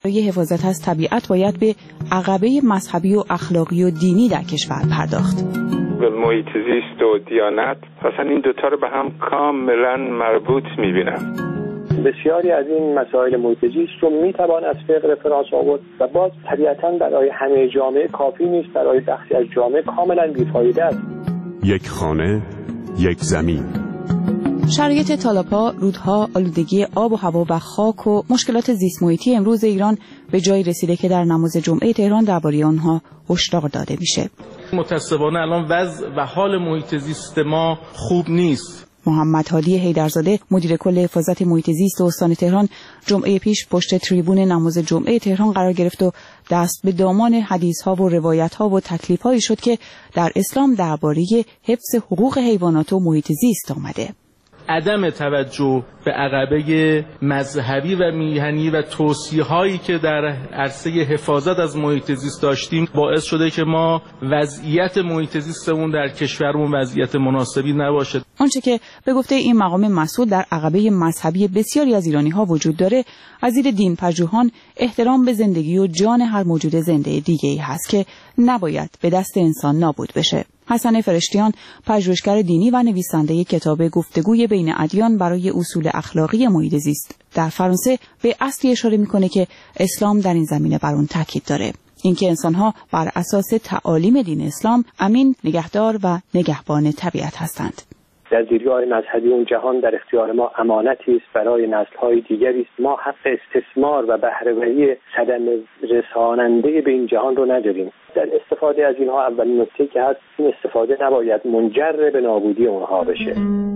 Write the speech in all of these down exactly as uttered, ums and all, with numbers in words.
برای حفاظت از طبیعت باید به عقبه مذهبی و اخلاقی و دینی در کشور پرداخت. محیط زیست و دیانت اصلا این دوتا رو به هم کاملا مربوط می‌بینم. بسیاری از این مسائل محیط زیست رو میتوان از فقه رفرانس آورد و باز طبیعتاً برای همه جامعه کافی نیست، برای بخشی از جامعه کاملا بی‌فایده است. یک خانه، یک زمین. شرایط تالاب‌ها، رودها، آلودگی آب و هوا و خاک و مشکلات زیست محیطی امروز ایران به جایی رسیده که در نماز جمعه تهران درباره آنها هشدار داده میشه. متأسفانه الان وضع و حال محیط زیست ما خوب نیست. محمد هادی حیدرزاده مدیر کل حفاظت محیط زیست استان تهران جمعه پیش پشت تریبون نماز جمعه تهران قرار گرفت و دست به دامان حدیث‌ها و روایت‌ها و تکلیف‌هایی شد که در اسلام درباره حفظ حقوق حیوانات و محیط زیست آمده. عدم توجه به عقبه مذهبی و میهنی و توصیه‌هایی که در عرصه حفاظت از محیط زیست داشتیم باعث شده که ما وضعیت محیط زیستمون در کشورمون وضعیت مناسبی نباشه. آنچه که به گفته این مقام مسئول در عقبه مذهبی بسیاری از ایرانی‌ها وجود داره از دید دین پژوهان احترام به زندگی و جان هر موجود زنده دیگه‌ای هست که نباید به دست انسان نابود بشه. حسن فرشتیان پژوهشگر دینی و نویسنده کتاب گفتگوی بین ادیان برای اصول اخلاقی محیط زیست در فرانسه به اصلی اشاره میکنه که اسلام در این زمینه بر اون تاکید داره، اینکه انسان‌ها بر اساس تعالیم دین اسلام امین، نگهدار و نگهبان طبیعت هستند. در دیدگاه مذهبی اون جهان در اختیار ما امانتی است برای نسل‌های دیگری است. ما حق استثمار و بهره‌وری صدمه رساننده به این جهان رو نداریم. در استفاده از اینها اولین نکته که هست این استفاده نباید منجر به نابودی اونها بشه.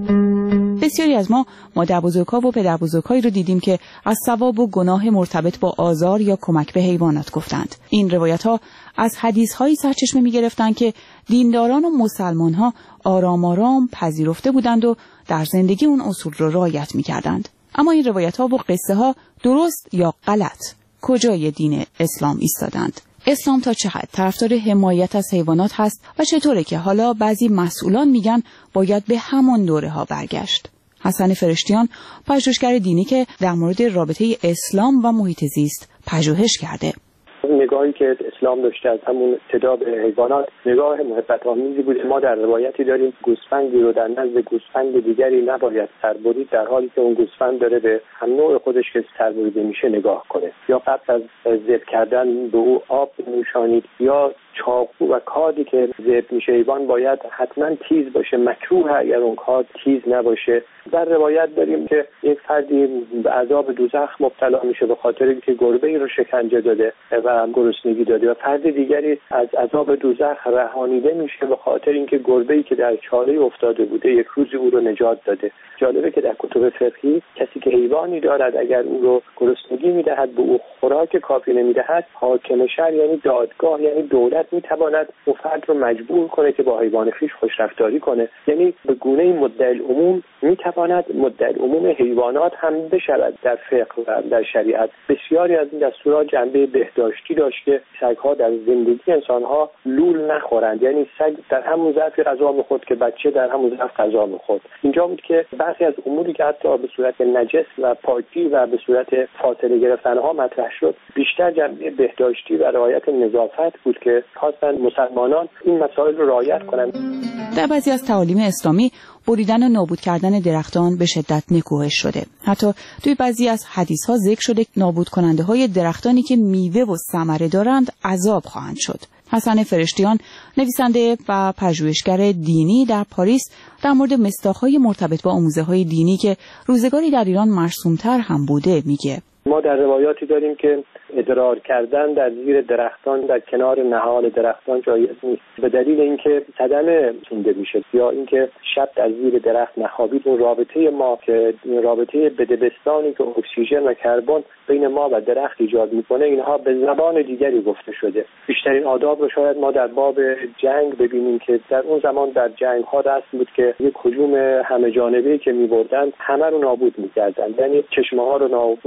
بسیاری از ما مادربزرگ‌ها و پدربزرگ‌هایی رو دیدیم که از ثواب و گناه مرتبط با آزار یا کمک به حیوانات گفتند. این روایت‌ها از حدیث‌هایی سرچشمه می‌گرفتند که دینداران و مسلمان‌ها آرام آرام پذیرفته بودند و در زندگی اون اصول رو رعایت می‌کردند. اما این روایت‌ها و قصه‌ها درست یا غلط کجای دین اسلام ایستادند؟ اسلام تا چه حد طرفدار حمایت از حیوانات هست و چطوره که حالا بعضی مسئولان میگن باید به همون دوره‌ها برگشت؟ حسن فرشتیان پژوهشگر دینی که در مورد رابطه اسلام و محیط زیست پژوهش کرده. نگاهی که اسلام داشته از همون ابتدا به حیوانات نگاه محبت آمیزی بود. ما در روایتی داریم گوسفندی رو در نزد گوسفند دیگری نباید سر برید در حالی که اون گوسفند داره به هم نوع خودش که سر بریده میشه نگاه کنه، یا قبل از ذبح کردن به او آب نوشانید، یا چاقو و کادی که ذبح میشه حیوان باید حتما تیز باشه، مکروه اگر اون کاد تیز نباشه. در روایت داریم که یک فردی به عذاب دوزخ مبتلا میشه به خاطر اینکه گربه‌ای رو شکنجه داده و گرسنگی داده، و فرد دیگری از عذاب دوزخ رهانیده میشه به خاطر اینکه گربه‌ای که در چاله افتاده بوده یک روزی او رو نجات داده. جالبه که در کتب فقهی کسی که حیوانی دارد اگر او رو گرسنگی میدهد به او خوراک کافی نمیدهد، حاکم شهر یعنی دادگاه یعنی دولت میتواند اون فرد رو مجبور کنه که با حیوان خویش خوشرفتاری کنه. یعنی به گونه مدعی العموم میتواند مدعی العموم حیوانات هم بشود. در فقه و در شریعت بسیاری از این دستورات جنبه بهداشتی داشت که سگ‌ها در زندگی انسان‌ها لول نخورند، یعنی سگ در همون ظرف غذا می‌خورد که بچه در همون ظرف غذا می‌خورد. اینجا بود که برخی از اموری که حتی به صورت نجس و پاکی و به صورت فاصله گرفتن‌ها مطرح شد بیشتر جنبه بهداشتی و رعایت نظافت بود که خواستن مسلمانان این مسائل رو رعایت کنند. در بعضی از تعالیم اسلامی بریدن و نابود کردن درختان به شدت نکوهش شده. حتی توی بعضی از حدیث‌ها ذکر شده نابود کننده‌های درختانی که میوه و ثمره دارند عذاب خواهند شد. حسن فرشتیان نویسنده و پژوهشگر دینی در پاریس در مورد مصداق‌های مرتبط با آموزه‌های دینی که روزگاری در ایران مرسوم‌تر هم بوده میگه. ما در روایاتی داریم که ادرار کردن در زیر درختان در کنار نهال درختان جایز نیست به دلیل اینکه صدمه سونده میشه، یا اینکه شب در زیر درخت نخوابید. اون رابطه ما که رابطه بدبستانی که اکسیژن و کربن بین ما و درخت ایجاد میکنه اینها به زبان دیگری گفته شده. بیشترین آداب رو شاید ما در باب جنگ ببینیم که در اون زمان در جنگ ها دست بود که یک هجوم همه جانبه‌ای که می‌بردن همه رو نابود می‌کردن، یعنی چشمه ها رو نابود می‌کردن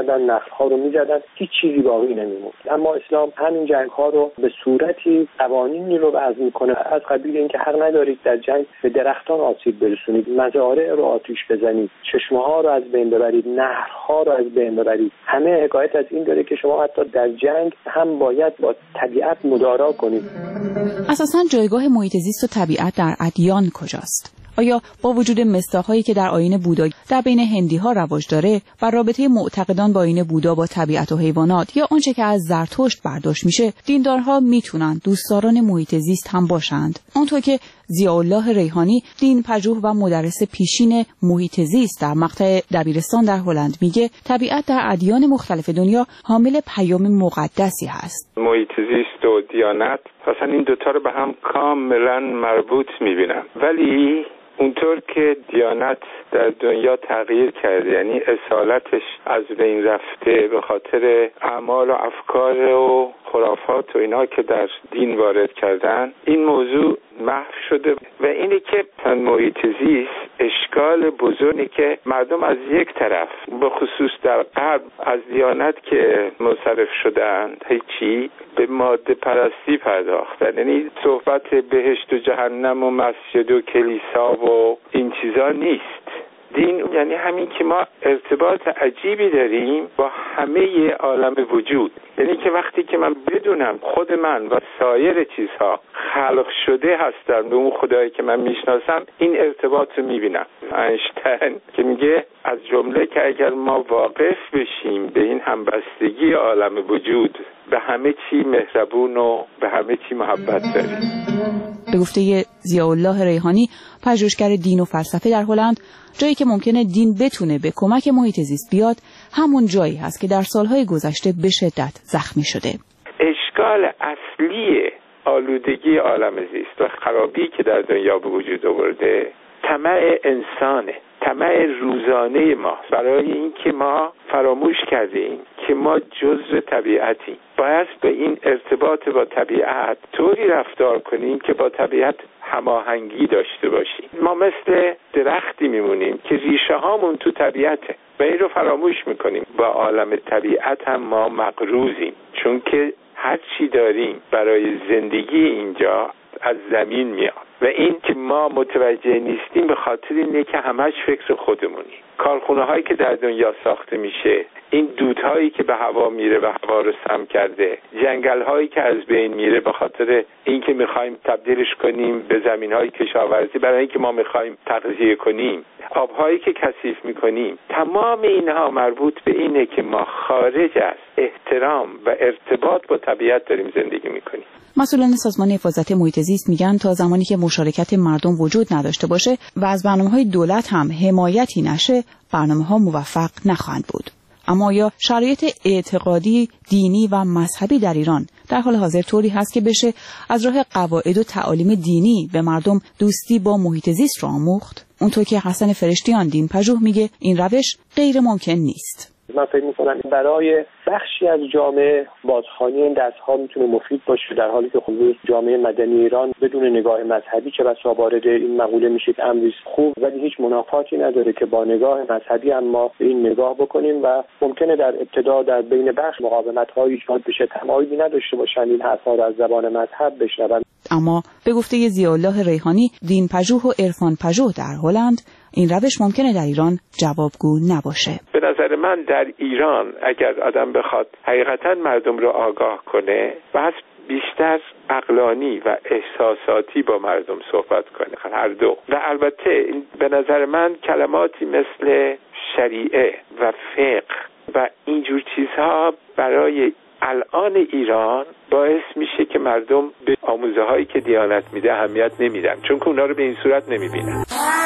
میکردن، نخل‌ها رو میزدن، هیچ چیزی باقی نمیموند. اما اسلام همین جنگ‌ها رو به صورتی قوانینی رو وضع میکنه از قبیل اینکه حق ندارید در جنگ به درختان آسیب برسونید، مزارع رو آتش بزنید، چشمه‌ها رو از بین ببرید، نهرها رو از بین ببرید. همه حکایت از این داره که شما حتی در جنگ هم باید با طبیعت مدارا کنید. اساساً جایگاه محیط زیست و طبیعت در ادیان کجاست؟ آیا با وجود مصداق‌هایی که در آیین بودا در بین هندی‌ها رواج داره و رابطه معتقدان با آیین بودا با طبیعت و حیوانات یا آنچه که از زرتشت برداشت میشه، دیندارها میتونن دوستداران محیط زیست هم باشند؟ اونطور که ضیاءالله ریحانی، دین پژوه و مدرس پیشین محیط زیست در مقطع دبیرستان در هلند میگه، طبیعت در ادیان مختلف دنیا حامل پیام مقدسی هست. محیط زیست و دیانت اصلا این دوتا رو به هم کاملا مربوط میبینم، ولی اونطور که دیانت در دنیا تغییر کرده، یعنی اصالتش از بین رفته به خاطر اعمال و افکار و خرافات و اینا که در دین وارد کردن، این موضوع محو شده و اینه که محیط زیست اشکال بزرگی که مردم از یک طرف به خصوص در غرب از دیانت که منصرف شدند هیچی به ماده پرستی پرداختن، یعنی صحبت بهشت و جهنم و مسجد و کلیسا و این چیزا نیست. دین یعنی همین که ما ارتباط عجیبی داریم با همه عالم وجود، یعنی که وقتی که من بدونم خود من و سایر چیزها خلق شده هستن به اون خدایی که من میشناسم، این ارتباط رو میبینم. اینشتین که میگه از جمله که اگر ما واقف بشیم به این همبستگی عالم وجود، به همه چی مهربون و به همه چی محبت داریم. به گفته ضیاءالله ریحانی، پژوهشگر دین و فلسفه در هلند، جایی که ممکنه دین بتونه به کمک محیط زیست بیاد، همون جایی هست که در سالهای گذشته به شدت زخمی شده. اشکال اصلی آلودگی عالم زیست و خرابی که در دنیا به وجود آورده، طمع انسانه، طمع روزانه ما برای این که ما فراموش کردیم که ما جزء طبیعتیم. باید به این ارتباط با طبیعت طوری رفتار کنیم که با طبیعت هماهنگی داشته باشیم. ما مثل درختی میمونیم که ریشه هامون تو طبیعته و این رو فراموش میکنیم. با عالم طبیعت هم ما مقروضیم، چون که هر چی داریم برای زندگی اینجا از زمین میاد و این که ما متوجه نیستیم به خاطر اینه که همش فکر خودمونی. کارخونه هایی که در دنیا ساخته میشه، این دودهایی که به هوا میره و هوا رو سم کرده، جنگل هایی که از بین میره به خاطر اینکه میخوایم تبدیلش کنیم به زمین های کشاورزی برای اینکه ما میخوایم تغذیه کنیم، آبهایی که کثیف میکنیم، تمام اینها مربوط به اینه که ما خارج از احترام و ارتباط با طبیعت داریم زندگی میکنیم. مسئولان سازمان حفاظت محیط زیست میگن تا زمانی که مشارکت مردم وجود نداشته باشه و از برنامه‌های دولت هم حمایتی نشه، برنامه‌ها موفق نخواهند بود. اما آیا شرایط اعتقادی، دینی و مذهبی در ایران در حال حاضر طوری هست که بشه از راه قواعد و تعالیم دینی به مردم دوستی با محیط زیست را آموخت؟ اونطور که حسن فرشتیان، دین پژوه، میگه این روش غیر ممکن نیست. من فکر می‌کنم برای بخشی از جامعه بازخوانی این درس‌ها میتونه مفید باشه، در حالی که خصوص جامعه مدنی ایران بدون نگاه مذهبی چه بسا وارد این مقوله میشه که امری خوب ولی هیچ منافاتی نداره که با نگاه مذهبی هم ما به این نگاه بکنیم و ممکنه در ابتدا در بین بخش مقاومت‌های ایجاد بشه، تمایلی نداشته باشن این حرفا رو از زبان مذهب بشنون. اما به گفته ضیاءالله ریحانی، دین پژوه و عرفان پژوه در هلند، این روش ممکنه در ایران جوابگو نباشه. به نظر من در ایران اگر آدم بخواد حقیقتا مردم رو آگاه کنه، بس بیشتر عقلانی و احساساتی با مردم صحبت کنه، هر دو. و البته به نظر من کلماتی مثل شریعه و فقه و اینجور چیزها برای الان ایران باعث میشه که مردم به آموزه هایی که دیانت میده اهمیت نمیدن، چون که اونا رو به این صورت نمیبینن.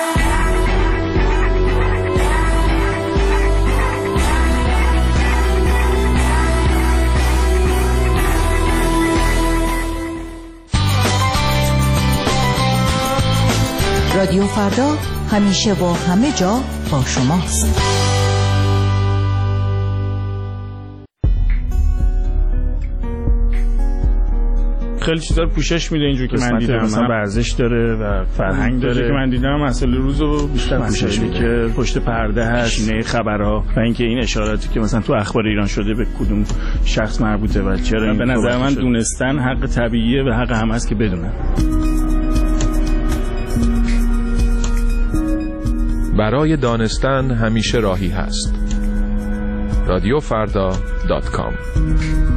رادیو فردا همیشه و همه جا با شماست. خیلی چیزا رو پوشش میده اینجوری که من دیدم، مثلا ورزش داره و فرهنگ داره که من دیدم، مسئله روزو بیشتر پوشش میده که پشت پرده هست، نه خبرها و اینکه این اشاراتی که مثلا تو اخبار ایران شده به کدوم شخص مربوطه و چرا. به نظر من دونستن حق طبیعیه و حق همه است که بدونن. برای دانستن همیشه راهی هست. رادیو فردا دات کام